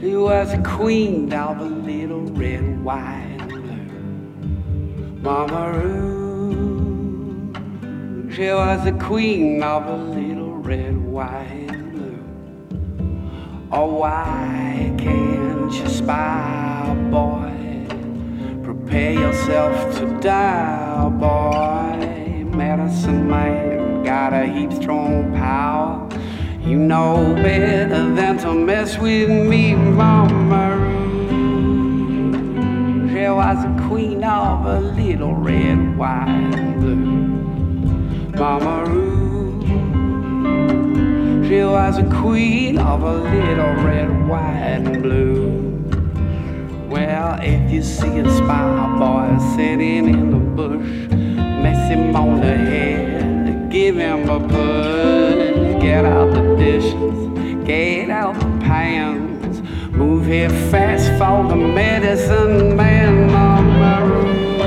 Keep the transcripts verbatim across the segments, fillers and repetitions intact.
She was a queen of a little red, white, and blue. Mama Ru, she was a queen of a little red, white, and blue. Oh, why can't you spy, boy? Prepare yourself to die, boy. Medicine man got a heap strong power. You know better than to mess with me, Mama Ru. She was a queen of a little red, white, and blue. Mama Ru, she was a queen of a little red, white, and blue. Well, if you see a spy boy sitting in the bush, mess him on the head, give him a push. Get out the dishes, get out the pans, move here fast for the medicine man, Mama Ru.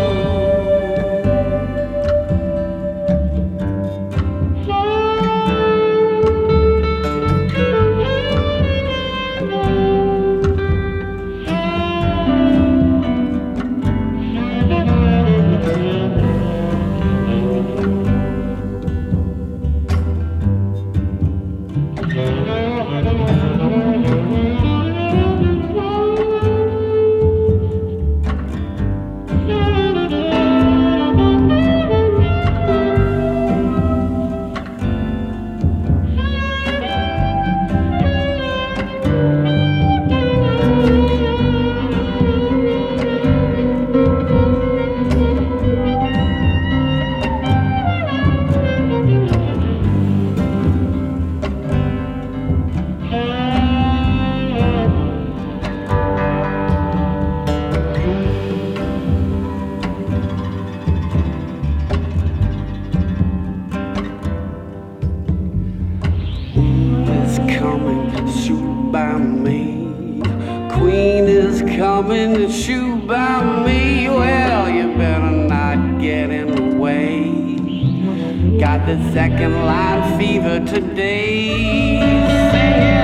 Queen is coming to shoot by me. Well, you better not get in the way. Got the second line fever today. Singing.